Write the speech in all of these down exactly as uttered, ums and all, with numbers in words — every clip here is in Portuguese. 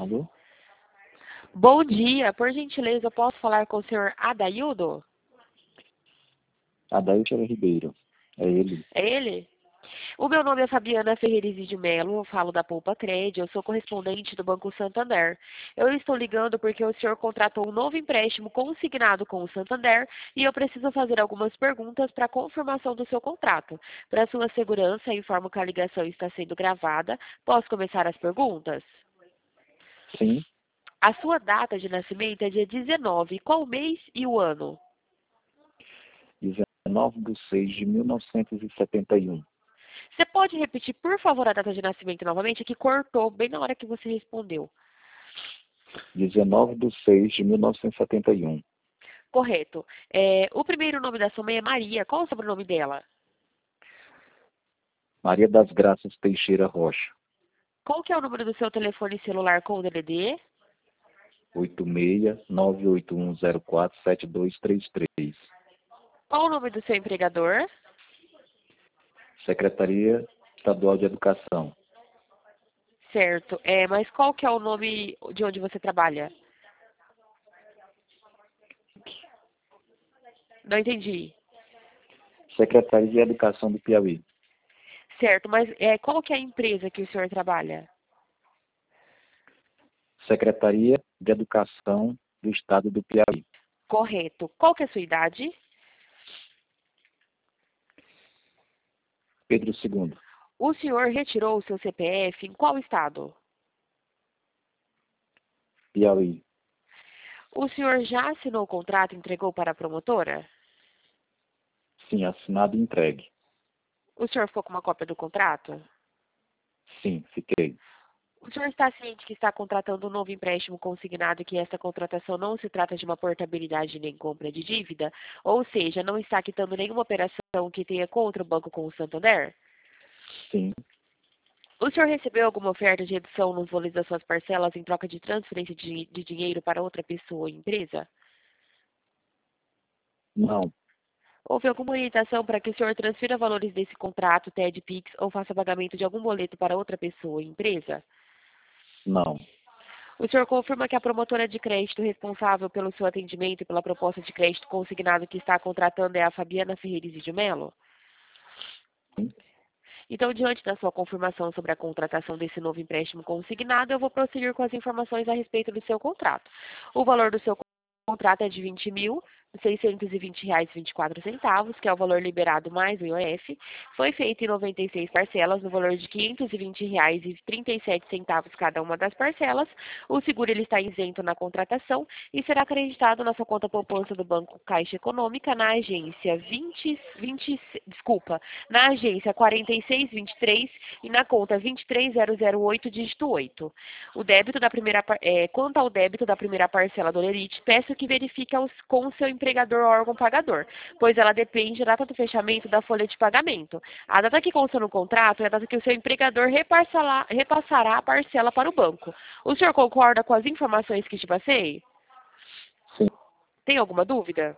Alô? Bom dia, por gentileza, eu posso falar com o senhor Adaildo? Adaildo Ribeiro. É ele. É ele? O meu nome é Fabiana Ferreira de Melo, eu falo da Poupa Cred, eu sou correspondente do Banco Santander. Eu estou ligando porque o senhor contratou um novo empréstimo consignado com o Santander e eu preciso fazer algumas perguntas para confirmação do seu contrato. Para sua segurança, informo que a ligação está sendo gravada. Posso começar as perguntas? Sim. A sua data de nascimento é dia dezenove. Qual o mês e o ano? dezenove de seis de mil novecentos e setenta e um. Você pode repetir, por favor, a data de nascimento novamente? É que cortou bem na hora que você respondeu. dezenove de seis de mil novecentos e setenta e um. Correto. É, o primeiro nome da sua mãe é Maria. Qual o sobrenome dela? Maria das Graças Teixeira Rocha. Qual que é o número do seu telefone celular com o D D D? oito seis nove oito um zero quatro sete dois três três. Qual o nome do seu empregador? Secretaria Estadual de Educação. Certo. É, mas qual que é o nome de onde você trabalha? Não entendi. Secretaria de Educação do Piauí. Certo, mas é, qual que é a empresa que o senhor trabalha? Secretaria de Educação do Estado do Piauí. Correto. Qual que é a sua idade? Pedro segundo. O senhor retirou o seu C P F em qual estado? Piauí. O senhor já assinou o contrato e entregou para a promotora? Sim, assinado e entregue. O senhor ficou com uma cópia do contrato? Sim, fiquei. O senhor está ciente que está contratando um novo empréstimo consignado e que essa contratação não se trata de uma portabilidade nem compra de dívida? Ou seja, não está quitando nenhuma operação que tenha contra o banco com o Santander? Sim. O senhor recebeu alguma oferta de redução nos valores das suas parcelas em troca de transferência de, de dinheiro para outra pessoa ou empresa? Não. Houve alguma orientação para que o senhor transfira valores desse contrato, T E D, Pix ou faça pagamento de algum boleto para outra pessoa ou empresa? Não. O senhor confirma que a promotora de crédito responsável pelo seu atendimento e pela proposta de crédito consignado que está contratando é a Fabiana Ferreira de Melo? Sim. Então, diante da sua confirmação sobre a contratação desse novo empréstimo consignado, eu vou prosseguir com as informações a respeito do seu contrato. O valor do seu contrato é de vinte mil seiscentos e vinte reais e vinte e quatro centavos, que é o valor liberado mais o I O F. Foi feito em noventa e seis parcelas, no valor de quinhentos e vinte reais e trinta e sete centavos cada uma das parcelas. O seguro ele está isento na contratação e será acreditado na sua conta poupança do Banco Caixa Econômica na agência vinte, vinte, desculpa, na agência quarenta e seis vinte e três e na conta vinte e três mil oito, dígito oito. O débito da primeira, é, quanto ao débito da primeira parcela do Lerite, peço que verifique aos, com o seu empregador ou órgão pagador, pois ela depende da data do fechamento da folha de pagamento. A data que consta no contrato é a data que o seu empregador repassará, repassará a parcela para o banco. O senhor concorda com as informações que te passei? Sim. Tem alguma dúvida?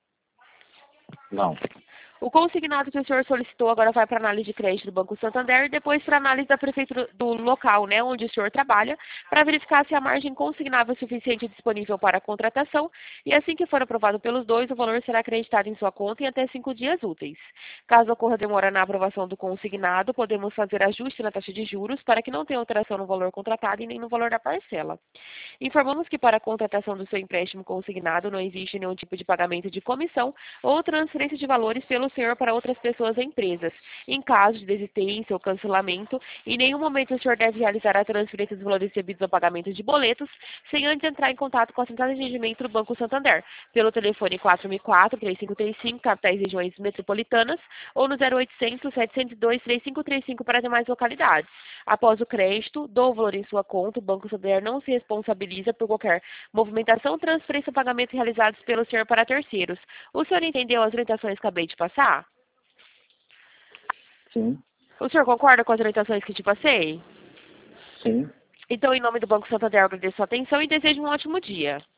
Não. O consignado que o senhor solicitou agora vai para análise de crédito do Banco Santander e depois para análise da prefeitura do local, né, onde o senhor trabalha, para verificar se a margem consignável é suficiente e disponível para a contratação. E assim que for aprovado pelos dois, o valor será acreditado em sua conta em até cinco dias úteis. Caso ocorra demora na aprovação do consignado, podemos fazer ajuste na taxa de juros para que não tenha alteração no valor contratado e nem no valor da parcela. Informamos que para a contratação do seu empréstimo consignado não existe nenhum tipo de pagamento de comissão ou transferência de valores pelo senhor para outras pessoas ou empresas. Em caso de desistência ou cancelamento, em nenhum momento o senhor deve realizar a transferência dos valores devidos ao pagamento de boletos, sem antes entrar em contato com a central de atendimento do Banco Santander, pelo telefone quatro mil e quatro, três cinco três cinco, capitais e regiões metropolitanas, ou no zero oitocentos, setecentos e dois, três cinco três cinco para demais localidades. Após o crédito, do valor em sua conta, o Banco Santander não se responsabiliza por qualquer movimentação, transferência ou pagamento realizados pelo senhor para terceiros. O senhor entendeu as orientações que acabei de passar? Sim. O senhor concorda com as orientações que te passei? Sim. Então, em nome do Banco Santander, eu agradeço a sua atenção e desejo um ótimo dia.